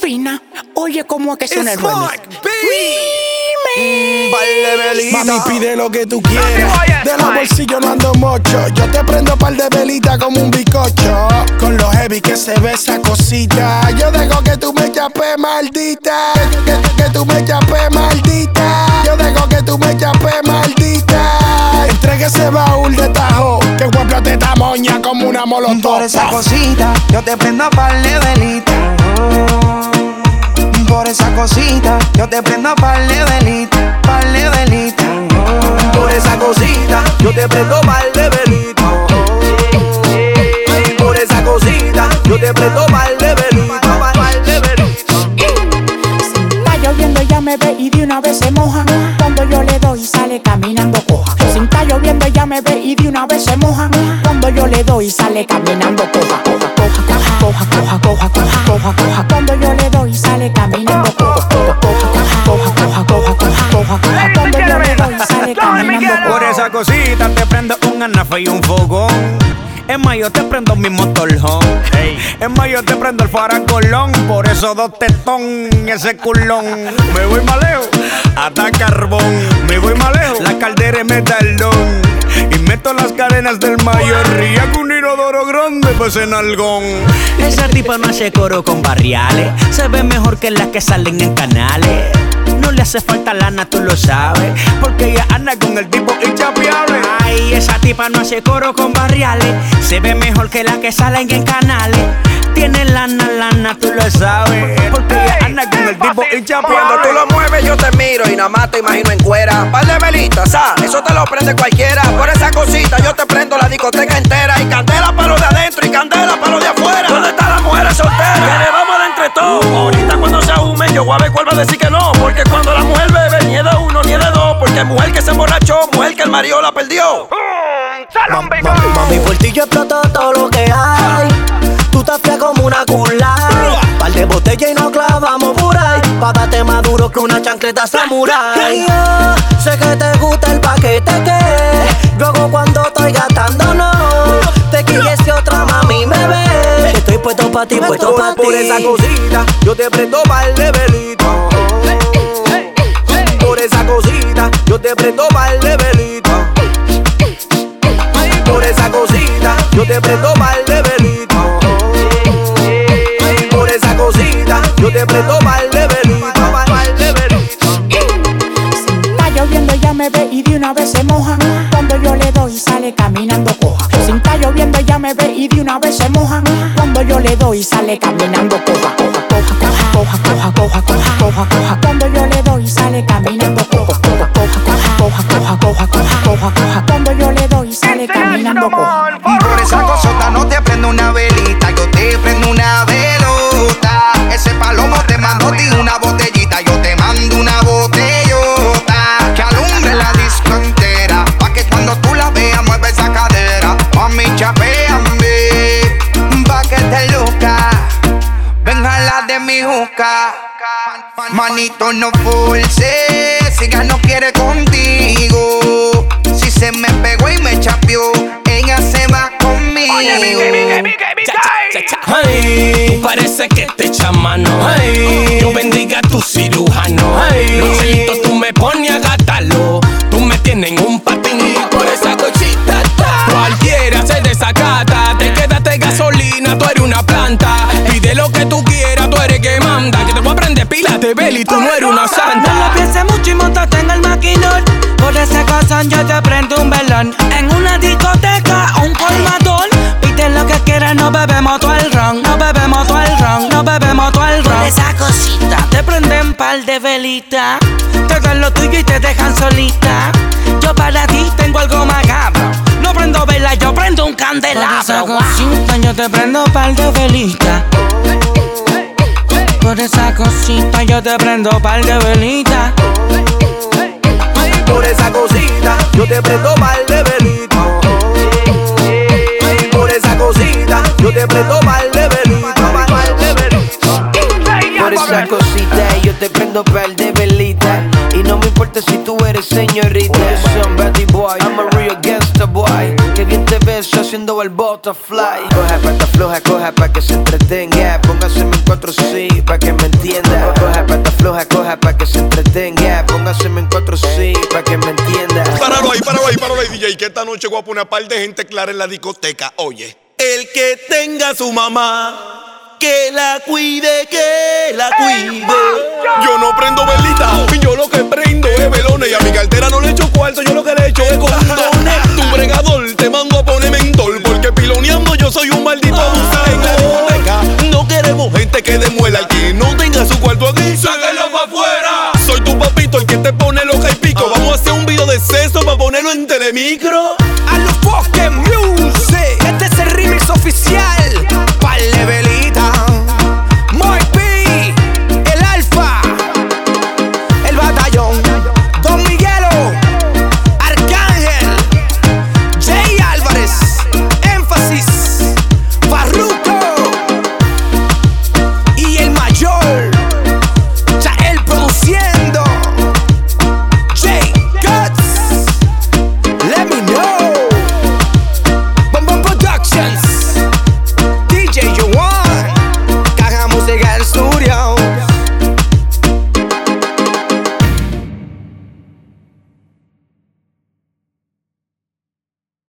fina. Oye, ¿cómo es que suena el remix? Mami, pide lo que tú quieras. De los bolsillos no ando mocho. Yo te prendo par de velitas como un bizcocho. Con lo heavy que se ve esa cosita. Yo dejo que tú me chapes, maldita. Que tú me chapes, maldita. Yo dejo que tú me chapes, maldita. Entregue ese baúl de tajo. Que guapla te tamoña como una molotov. Por esa cosita, yo te prendo par de velitas. Por esa cosita, yo te prendo par de velitas, par de velitas. Por esa cosita, yo te prendo par de velitas. Por esa cosita, yo te prendo par de velitas, par de velitas. Está lloviendo, ella me ve y de una vez se moja. Cuando yo le doy, sale caminando coja. Si está lloviendo, ella me ve y de una vez se moja. Cuando yo le doy, sale caminando coja. Coja, coja, coja, coja, coja, coja, coja. Cuando yo le doy, sale caminando coja. Coja, coja, coja, coja, coja, coja, coja. Cuando yo le doy, sale caminando coja. Por esa cosita te prendo un anafe y un fogón. Es más, yo te prendo mi motorhome. Es más, yo te prendo el faracolón. Por eso dos tetón, ese culón. Me voy más lejos, hasta carbón. Me voy más lejos, la caldera es metalón. Y meto las cadenas del mayor. Y hago un inodoro grande, pues en algón. Esa tipa no hace coro con barriales. Se ve mejor que las que salen en canales. No le hace falta lana, tú lo sabes. Porque ella anda con el tipo inchapeable. Ay, esa tipa no hace coro con barriales. Se ve mejor que las que salen en canales. Tiene lana, lana, tú lo sabes. Porque ella anda con el tipo inchapeable. Cuando tú lo mueves yo te miro y nada más te imagino en cuera. Par de velitas, ¿sabes? Eso te lo prende cualquiera. Por esa cosita yo te prendo la discoteca entera. Y candela para lo de adentro y candela para lo de afuera. ¿Dónde están las mujeres solteras? Que le vamos de entre todos. Ahorita cuando se ahume yo voy a ver cuál va a decir que no. Porque cuando la mujer bebe ni es de uno ni es de dos. Porque es mujer que se emborrachó, mujer que el marido la perdió. Mami, por ti yo exploto todo lo que hay. Tú estás fría como una cula. Par de botella y nos clavamos por ahí. Pa' darte más duro que una chancleta samurai. Yo sé que te gusta el paquete que luego cuando estoy gastando no te quilles si otra mami me ve. Estoy puesto pa' ti, puesto pa' ti. Por esa cosita yo te prendo par de velitas. Por esa cosita yo te prendo par de velitas. Por esa cosita yo te prendo par de velitas. Por esa cosita yo te prendo par de velitas, par de velitas. Está lloviendo, ella me ve y de una vez se moja. Cuando yo le doy, sale caminando coja. Si está lloviendo, ella me ve y de una vez se moja. Cuando yo le doy, sale caminando coja. Coja, coja, coja, coja, coja, coja, coja, coja. Cuando yo le doy, sale caminando coja. Coja, coja, coja, coja, coja, coja, coja, coja. Cuando yo le doy, sale caminando coja. Por esa cosota no te prendo una velita, yo te prendo una velota. Ese palomo te mando a ti una botellita, yo te mando una botellota. Que alumbre la disco entera, pa' que cuando tú la veas mueve esa cadera. Mami, chapeame, pa' que te loca. Ven a la de mi juca. Manito, no forces, si ella no quiere contigo. Si se me pegó y me chapeó, ella se va conmigo. Hey, parece que te echa mano. Hey, yo bendiga a tu cirujano. Hey, los celitos tú me pones a gastarlo. Tú me tienes en un patín. Por esa cochita, cualquiera se desacata. Te quedaste gasolina, tú eres una planta. Pide lo que tú quieras, tú eres que manda. Que te voy a prender pilas de Beli, tú no eres una santa. No lo pienses mucho y montate en el maquinón. Por ese cosón yo te prendo un velón. En una discoteca, un colmadón. Pide lo que quieras, no bebemos todo el ron. No bebemos todo el ron, no bebemos todo el ron. Por esa cosita te prenden par de velitas. Te dan lo tuyo y te dejan solita. Yo para ti tengo algo macabro. No prendo vela, yo prendo un candelabro. Por esa cosita yo te prendo par de velitas. Por esa cosita yo te prendo par de velitas. Por esa cosita yo te prendo par de velitas. Por esa cosita yo te prendo par de velitas, par de velitas. Por esa cosita yo te prendo par de velitas. Y no me importa si tú eres señorita. Son Betty Boy, I'm a real gangster boy. Que bien te ve beso haciendo el butterfly. Coja pata floja, coja pa' que se entretenga. Póngaseme en 4 sí, pa' que me entienda. Coja pata floja, coja pa' que se entretenga. Póngaseme en 4 sí, pa' que me entienda. Páralo ahí, DJ, que esta noche voy a poner una par de gente clara en la discoteca. Oye, el que tenga a su mamá, que la cuide, que la cuide. Yo no prendo velita, yo lo que prendo es velones. Y a mi cartera no le echo cuarto, yo lo que le echo es condones. Tu bregador te mando a poner mentol, porque piloneando yo soy un maldito abusador. En la discoteca no queremos gente que demuela. El que no tenga su cuarto aquí, sáquenlo pa' afuera. Soy tu papito, el que te pone loca y pico. Vamos a hacer un video de sexo pa' ponerlo en telemicro.